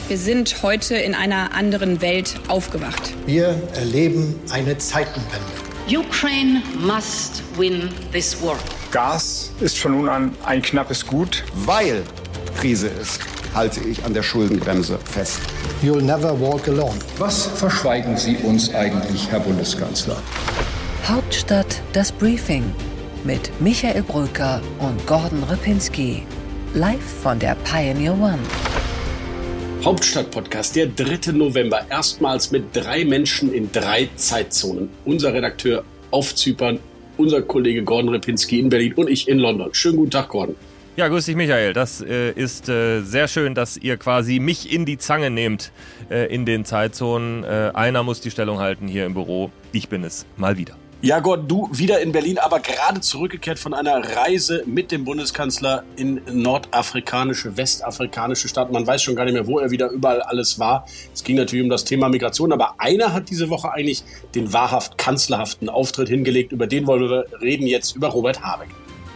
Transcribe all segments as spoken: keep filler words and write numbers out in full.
Wir sind heute in einer anderen Welt aufgewacht. Wir erleben eine Zeitenwende. Ukraine must win this war. Gas ist von nun an ein knappes Gut. Weil Krise ist, halte ich an der Schuldenbremse fest. You'll never walk alone. Was verschweigen Sie uns eigentlich, Herr Bundeskanzler? Hauptstadt das Briefing mit Michael Brücker und Gordon Ripinski. Live von der Pioneer One. Hauptstadt-Podcast, der dritte November. Erstmals mit drei Menschen in drei Zeitzonen. Unser Redakteur auf Zypern, unser Kollege Gordon Ripinski in Berlin und ich in London. Schönen guten Tag, Gordon. Ja, grüß dich, Michael. Das äh, ist äh, sehr schön, dass ihr quasi mich in die Zange nehmt äh, in den Zeitzonen. Äh, einer muss die Stellung halten hier im Büro. Ich bin es mal wieder. Ja, Gordon, du wieder in Berlin, aber gerade zurückgekehrt von einer Reise mit dem Bundeskanzler in nordafrikanische, westafrikanische Staaten. Man weiß schon gar nicht mehr, wo er wieder überall alles war. Es ging natürlich um das Thema Migration, aber einer hat diese Woche eigentlich den wahrhaft kanzlerhaften Auftritt hingelegt. Über den wollen wir reden jetzt, über Robert Habeck.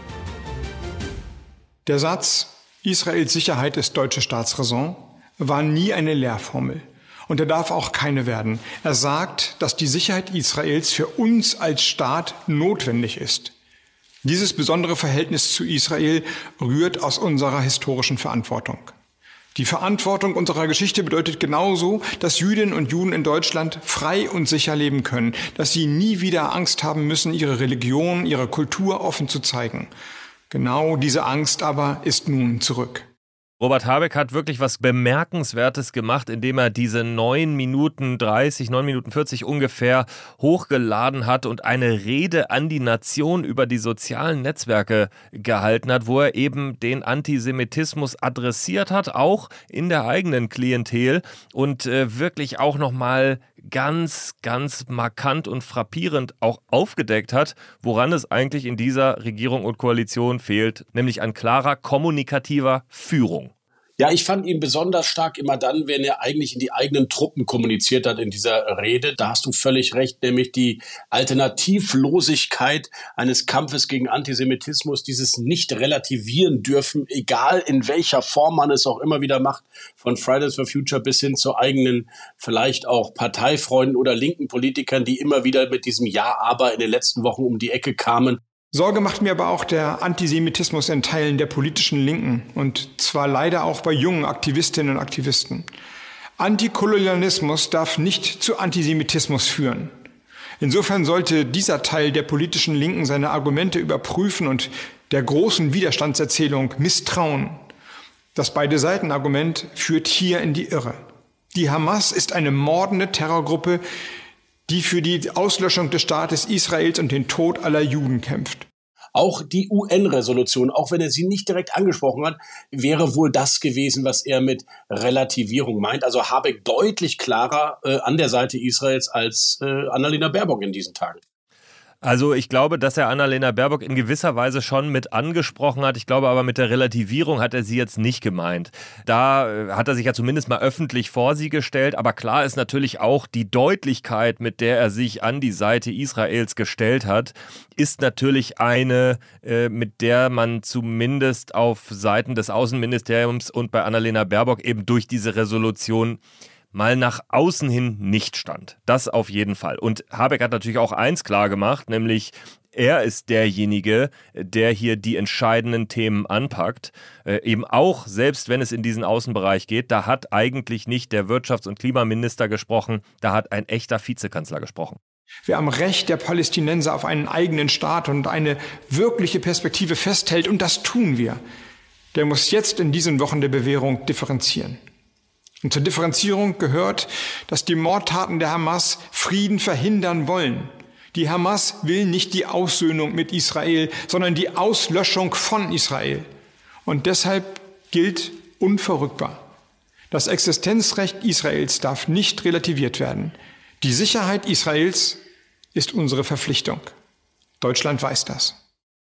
Der Satz, Israels Sicherheit ist deutsche Staatsräson, war nie eine Lehrformel. Und er darf auch keine werden. Er sagt, dass die Sicherheit Israels für uns als Staat notwendig ist. Dieses besondere Verhältnis zu Israel rührt aus unserer historischen Verantwortung. Die Verantwortung unserer Geschichte bedeutet genauso, dass Jüdinnen und Juden in Deutschland frei und sicher leben können, dass sie nie wieder Angst haben müssen, ihre Religion, ihre Kultur offen zu zeigen. Genau diese Angst aber ist nun zurück. Robert Habeck hat wirklich was Bemerkenswertes gemacht, indem er diese neun Minuten dreißig, neun Minuten vierzig ungefähr hochgeladen hat und eine Rede an die Nation über die sozialen Netzwerke gehalten hat, wo er eben den Antisemitismus adressiert hat, auch in der eigenen Klientel und äh, wirklich auch nochmal ganz, ganz markant und frappierend auch aufgedeckt hat, woran es eigentlich in dieser Regierung und Koalition fehlt, nämlich an klarer kommunikativer Führung. Ja, ich fand ihn besonders stark immer dann, wenn er eigentlich in die eigenen Truppen kommuniziert hat in dieser Rede. Da hast du völlig recht, nämlich die Alternativlosigkeit eines Kampfes gegen Antisemitismus, dieses nicht relativieren dürfen, egal in welcher Form man es auch immer wieder macht, von Fridays for Future bis hin zu eigenen, vielleicht auch Parteifreunden oder linken Politikern, die immer wieder mit diesem Ja, aber in den letzten Wochen um die Ecke kamen. Sorge macht mir aber auch der Antisemitismus in Teilen der politischen Linken und zwar leider auch bei jungen Aktivistinnen und Aktivisten. Antikolonialismus darf nicht zu Antisemitismus führen. Insofern sollte dieser Teil der politischen Linken seine Argumente überprüfen und der großen Widerstandserzählung misstrauen. Das Beide-Seiten-Argument führt hier in die Irre. Die Hamas ist eine mordende Terrorgruppe, die für die Auslöschung des Staates Israels und den Tod aller Juden kämpft. Auch die U N-Resolution, auch wenn er sie nicht direkt angesprochen hat, wäre wohl das gewesen, was er mit Relativierung meint. Also Habeck deutlich klarer äh, an der Seite Israels als äh, Annalena Baerbock in diesen Tagen. Also ich glaube, dass er Annalena Baerbock in gewisser Weise schon mit angesprochen hat. Ich glaube aber, mit der Relativierung hat er sie jetzt nicht gemeint. Da hat er sich ja zumindest mal öffentlich vor sie gestellt. Aber klar ist natürlich auch, die Deutlichkeit, mit der er sich an die Seite Israels gestellt hat, ist natürlich eine, äh, mit der man zumindest auf Seiten des Außenministeriums und bei Annalena Baerbock eben durch diese Resolution mal nach außen hin nicht stand. Das auf jeden Fall. Und Habeck hat natürlich auch eins klar gemacht, nämlich er ist derjenige, der hier die entscheidenden Themen anpackt. Äh, eben auch, selbst wenn es in diesen Außenbereich geht, da hat eigentlich nicht der Wirtschafts- und Klimaminister gesprochen, da hat ein echter Vizekanzler gesprochen. Wer am Recht der Palästinenser auf einen eigenen Staat und eine wirkliche Perspektive festhält, und das tun wir, der muss jetzt in diesen Wochen der Bewährung differenzieren. Und zur Differenzierung gehört, dass die Mordtaten der Hamas Frieden verhindern wollen. Die Hamas will nicht die Aussöhnung mit Israel, sondern die Auslöschung von Israel. Und deshalb gilt unverrückbar: Das Existenzrecht Israels darf nicht relativiert werden. Die Sicherheit Israels ist unsere Verpflichtung. Deutschland weiß das.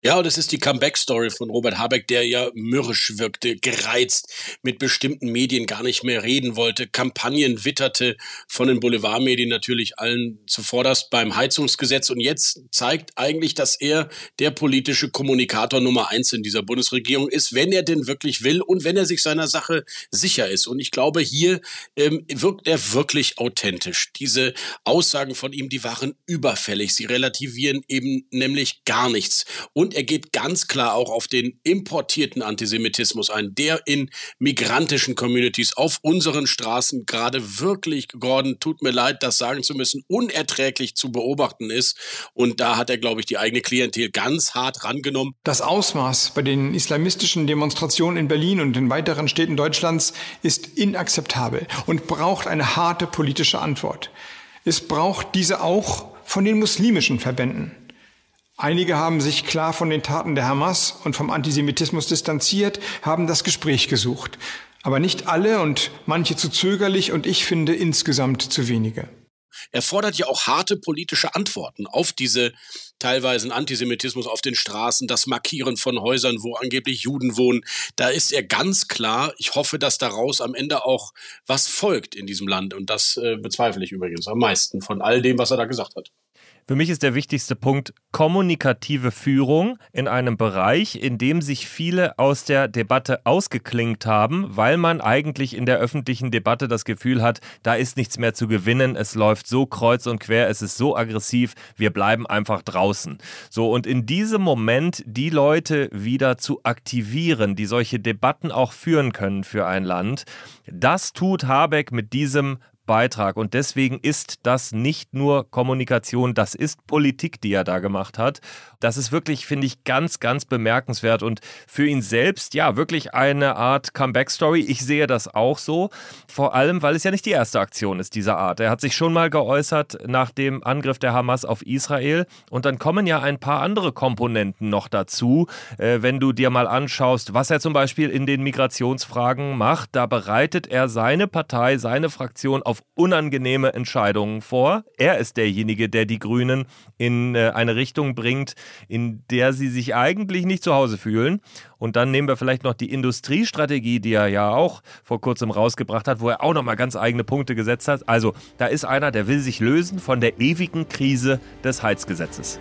Ja, und es ist die Comeback-Story von Robert Habeck, der ja mürrisch wirkte, gereizt, mit bestimmten Medien gar nicht mehr reden wollte, Kampagnen witterte, von den Boulevardmedien natürlich allen zuvorderst beim Heizungsgesetz. Und jetzt zeigt eigentlich, dass er der politische Kommunikator Nummer eins in dieser Bundesregierung ist, wenn er denn wirklich will und wenn er sich seiner Sache sicher ist. Und ich glaube, hier ähm, wirkt er wirklich authentisch. Diese Aussagen von ihm, die waren überfällig. Sie relativieren eben nämlich gar nichts. Und er geht ganz klar auch auf den importierten Antisemitismus ein, der in migrantischen Communities auf unseren Straßen gerade wirklich, Gordon, tut mir leid, das sagen zu müssen, unerträglich zu beobachten ist. Und da hat er, glaube ich, die eigene Klientel ganz hart rangenommen. Das Ausmaß bei den islamistischen Demonstrationen in Berlin und in weiteren Städten Deutschlands ist inakzeptabel und braucht eine harte politische Antwort. Es braucht diese auch von den muslimischen Verbänden. Einige haben sich klar von den Taten der Hamas und vom Antisemitismus distanziert, haben das Gespräch gesucht. Aber nicht alle und manche zu zögerlich und ich finde insgesamt zu wenige. Er fordert ja auch harte politische Antworten auf diese teilweise Antisemitismus auf den Straßen, das Markieren von Häusern, wo angeblich Juden wohnen. Da ist er ganz klar. Ich hoffe, dass daraus am Ende auch was folgt in diesem Land. Und das äh, bezweifle ich übrigens am meisten von all dem, was er da gesagt hat. Für mich ist der wichtigste Punkt kommunikative Führung in einem Bereich, in dem sich viele aus der Debatte ausgeklinkt haben, weil man eigentlich in der öffentlichen Debatte das Gefühl hat, da ist nichts mehr zu gewinnen, es läuft so kreuz und quer, es ist so aggressiv, wir bleiben einfach draußen. So, und in diesem Moment die Leute wieder zu aktivieren, die solche Debatten auch führen können für ein Land, das tut Habeck mit diesem Beitrag. Und deswegen ist das nicht nur Kommunikation, das ist Politik, die er da gemacht hat. Das ist wirklich, finde ich, ganz, ganz bemerkenswert und für ihn selbst, ja, wirklich eine Art Comeback-Story. Ich sehe das auch so, vor allem, weil es ja nicht die erste Aktion ist dieser Art. Er hat sich schon mal geäußert nach dem Angriff der Hamas auf Israel und dann kommen ja ein paar andere Komponenten noch dazu. Äh, wenn du dir mal anschaust, was er zum Beispiel in den Migrationsfragen macht, da bereitet er seine Partei, seine Fraktion auf unangenehme Entscheidungen vor. Er ist derjenige, der die Grünen in äh, eine Richtung bringt, in der sie sich eigentlich nicht zu Hause fühlen. Und dann nehmen wir vielleicht noch die Industriestrategie, die er ja auch vor kurzem rausgebracht hat, wo er auch nochmal ganz eigene Punkte gesetzt hat. Also da ist einer, der will sich lösen von der ewigen Krise des Heizgesetzes.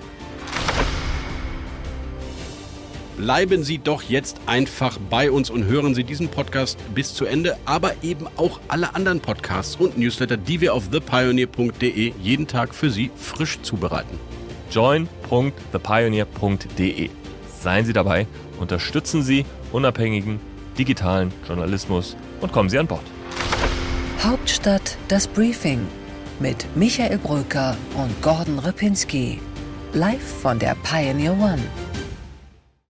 Bleiben Sie doch jetzt einfach bei uns und hören Sie diesen Podcast bis zu Ende, aber eben auch alle anderen Podcasts und Newsletter, die wir auf the pioneer punkt de jeden Tag für Sie frisch zubereiten. join punkt the pioneer punkt de. Seien Sie dabei, unterstützen Sie unabhängigen digitalen Journalismus und kommen Sie an Bord. Hauptstadt das Briefing mit Michael Brücker und Gordon Ripinski. Live von der Pioneer One.